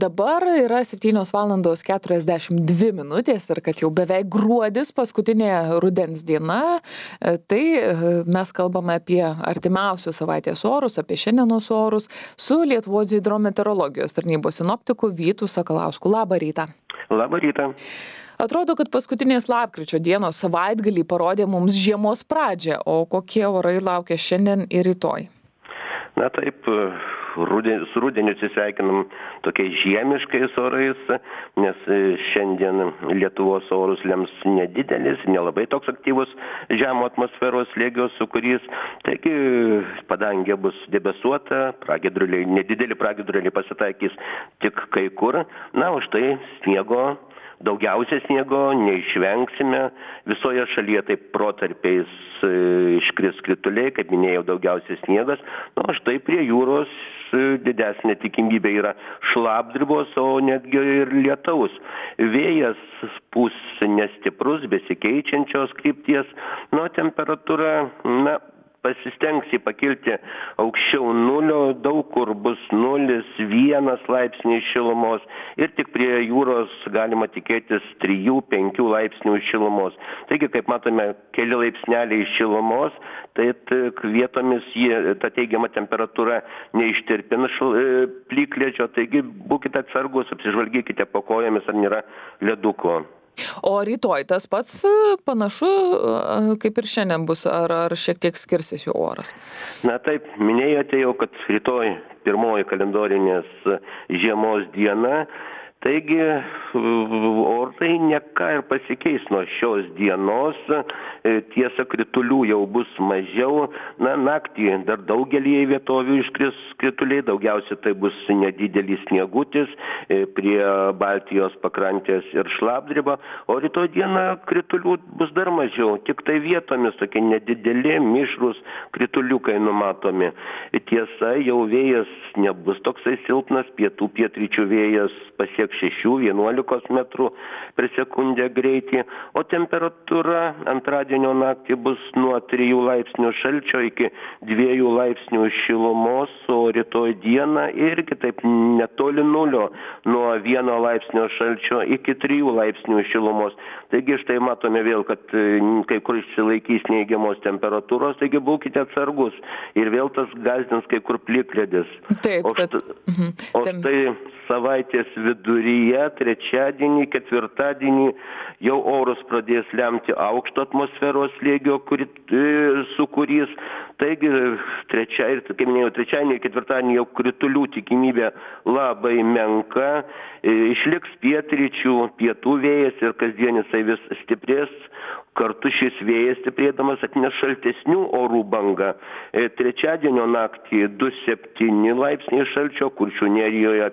Dabar yra 7:42 ir kad jau beveik gruodis, paskutinė rudens diena, tai mes kalbame apie artimiausius savaitės orus, apie šiandienos orus su Lietuvos hidrometeorologijos tarnybos sinoptiku Vytu Sakalausku. Labą rytą. Labą rytą. Atrodo, kad paskutinės lapkričio dienos savaitgalį parodė mums žiemos pradžią, o kokie orai laukia šiandien ir rytoj? Na taip, su rudeniu atsisveikinam tokiais žiemiškais orais, nes šiandien Lietuvos orus lems nedidelis, nelabai toks aktyvus žemo atmosferos slėgio sūkurys. Taigi padangė bus debesuota, nedideli pragiedruliai pasitaikys tik kai kur. Na, už tai daugiausia sniego neišvengsime. Visoje šalyje taip protarpiais iškris krituliai, kaip minėjau, daugiausia sniegas. Na, štai prie jūros didesnė tikimybė yra šlapdribos, o netgi ir lietaus. Vėjas pūs nestiprus, besikeičiančios krypties. Nu, temperatūra, pasistengs pakilti aukščiau nulio, daug kur bus 0-1 laipsniai šilumos ir tik prie jūros galima tikėtis 3-5 laipsnių šilumos. Taigi, kaip matome, keli laipsneliai šilumos, tai vietomis ta teigiama temperatūra neištirpina plikledžio, taigi būkite atsargus, apsižvalgykite po kojomis, ar nėra leduko. O rytoj tas pats panašu, kaip ir šiandien bus, ar šiek tiek skirsis jų oras? Na taip, minėjote jau, kad rytoj pirmoji kalendorinės žiemos diena, taigi orai ne ką ir pasikeis nuo šios dienos. Tiesa, kritulių jau bus mažiau. Na, naktį dar daugelį vietovių iškris krituliai, daugiausia tai bus nedidelis sniegutis prie Baltijos pakrantės ir šlapdriba, o rytoj dieną kritulių bus dar mažiau, tik tai vietomis tokie nedideli mišrūs krituliukai numatomi. Tiesa, jau vėjas nebus toksai silpnas, pietryčių vėjas pasieks 6-11 metrų per sekundę greitį, o temperatūra antradienio naktį bus nuo 3 laipsnių šalčio iki 2 laipsnių šilumos, o rytoj dieną irgi taip netoli nulio, nuo 1 laipsnio šalčio iki 3 laipsnių šilumos. Taigi štai matome vėl, kad kai kur išsilaikys neigiamos temperatūros, taigi būkite atsargus ir vėl tas gąsdins kai kur plikledis. Taip, o štai savaitės viduryje, trečiadienį, ketvirtadienį jau orus pradės lemti aukšto atmosferos slėgio sūkurys. Taigi trečiadienį ir ketvirtadienį jau kritulių tikimybė labai menka. Išliks pietų vėjas ir kasdienis vis stiprės. Kartu šis vėjas stiprėdamas atneš šaltesnių orų bangą. Trečiadienio naktį 2-7 laipsniai šalčio, Kuršių nerijoje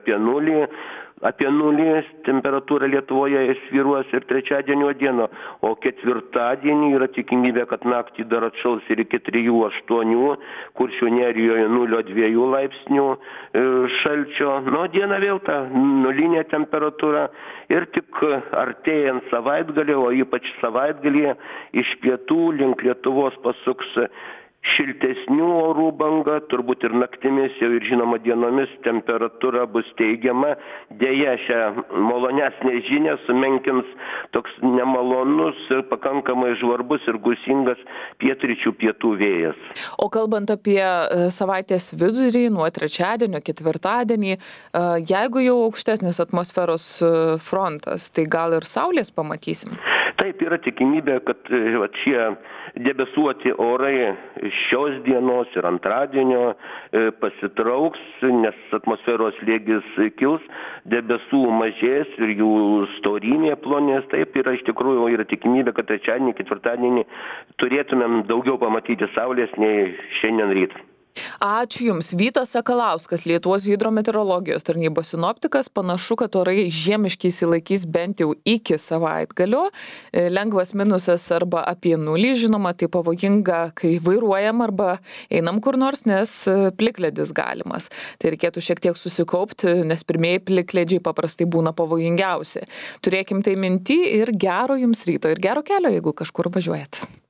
apie nulį temperatūra Lietuvoje svyruos ir trečiadienio dieną, o ketvirtadienį yra tikimybė, kad naktį dar atšals ir iki 3-8, Kuršių nerijoje 0-2 laipsnių šalčio. Nu, diena vėl ta nulinė temperatūra ir tik artėjant savaitgalį, o ypač savaitgalį iš pietų link Lietuvos pasuks šiltesnių orų banga, turbūt ir naktimis, jau ir žinoma dienomis temperatūra bus teigiama. Deja, šią malonesnę žinią sumenkins toks nemalonus ir pakankamai žvarbus ir gūsingas pietryčių pietų vėjas. O kalbant apie savaitės vidurį, nuo trečiadienio, ketvirtadienį, jeigu jau aukštesnis atmosferos frontas, tai gal ir saulės pamatysim? Taip, yra tikimybė, kad šie debesuoti orai šios dienos ir antradienio pasitrauks, nes atmosferos slėgis kils, debesų mažės ir jų storymė plonės. Taip, yra iš tikrųjų yra tikimybė, kad trečiadienį, ketvirtadienį turėtumėm daugiau pamatyti saulės nei šiandien ryt. Ačiū Jums. Vytas Sakalauskas, Lietuvos hidrometeorologijos tarnybos sinoptikas. Panašu, kad orai žiemiški išsilaikys bent jau iki savaitgalio. Lengvas minusas arba apie nulį, žinoma, tai pavojinga, kai vairuojam arba einam kur nors, nes plikledis galimas. Tai reikėtų šiek tiek susikaupti, nes pirmieji plikledžiai paprastai būna pavojingiausi. Turėkim tai minty ir gero Jums ryto ir gero kelio, jeigu kažkur važiuojat.